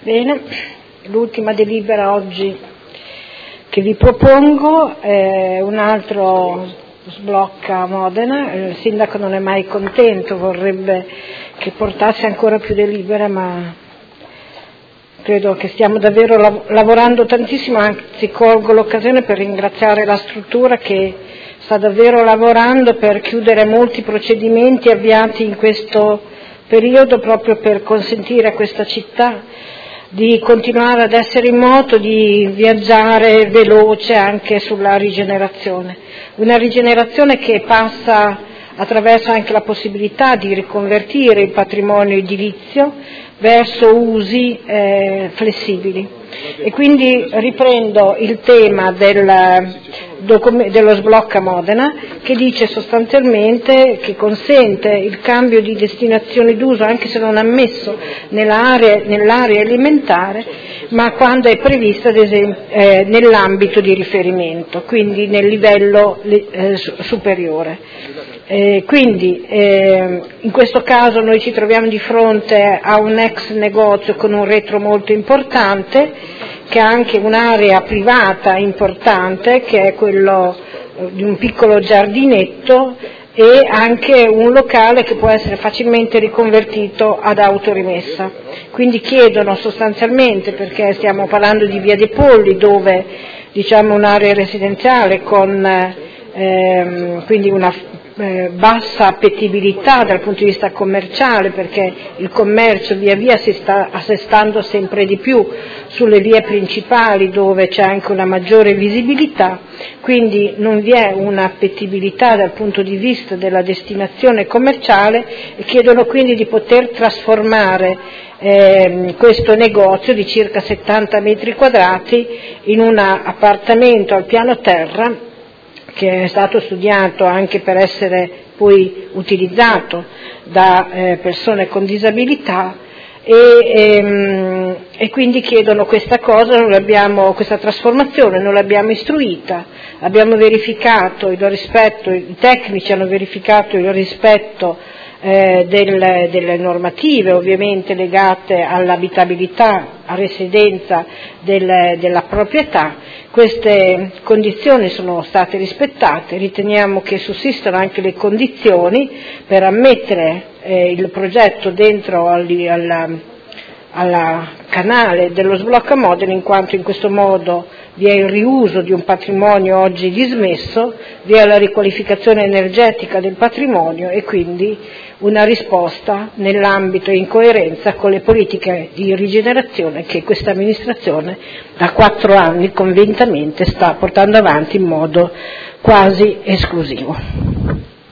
Bene, l'ultima delibera oggi che vi propongo è un altro sblocca Modena. Il sindaco non è mai contento, vorrebbe che portasse ancora più delibere, ma credo che stiamo davvero lavorando tantissimo, anzi colgo l'occasione per ringraziare la struttura che sta davvero lavorando per chiudere molti procedimenti avviati in questo periodo proprio per consentire a questa città di continuare ad essere in moto, di viaggiare veloce anche sulla rigenerazione. Una rigenerazione che passa attraverso anche la possibilità di riconvertire il patrimonio edilizio verso usi flessibili. E quindi riprendo il tema dello sblocca Modena, che dice sostanzialmente che consente il cambio di destinazione d'uso anche se non ammesso nell'area alimentare, ma quando è prevista ad esempio nell'ambito di riferimento, quindi nel livello superiore. Quindi in questo caso noi ci troviamo di fronte a un ex negozio con un retro molto importante, che ha anche un'area privata importante, che è quello di un piccolo giardinetto, e anche un locale che può essere facilmente riconvertito ad autorimessa. Quindi chiedono sostanzialmente, perché stiamo parlando di Via dei Polli, dove un'area residenziale con quindi una bassa appetibilità dal punto di vista commerciale, perché il commercio via via si sta assestando sempre di più sulle vie principali dove c'è anche una maggiore visibilità, quindi non vi è un'appetibilità dal punto di vista della destinazione commerciale, e chiedono quindi di poter trasformare questo negozio di circa 70 metri quadrati in un appartamento al piano terra, che è stato studiato anche per essere poi utilizzato da persone con disabilità, e quindi chiedono questa cosa. Questa trasformazione non l'abbiamo istruita, abbiamo verificato il rispetto, i tecnici hanno verificato il rispetto delle normative ovviamente legate all'abitabilità, a residenza della proprietà. Queste condizioni sono state rispettate, riteniamo che sussistano anche le condizioni per ammettere il progetto dentro alla canale dello sblocca Modena, in quanto in questo modo vi è il riuso di un patrimonio oggi dismesso, vi è la riqualificazione energetica del patrimonio e quindi una risposta nell'ambito e in coerenza con le politiche di rigenerazione che questa amministrazione da 4 anni convintamente sta portando avanti in modo quasi esclusivo.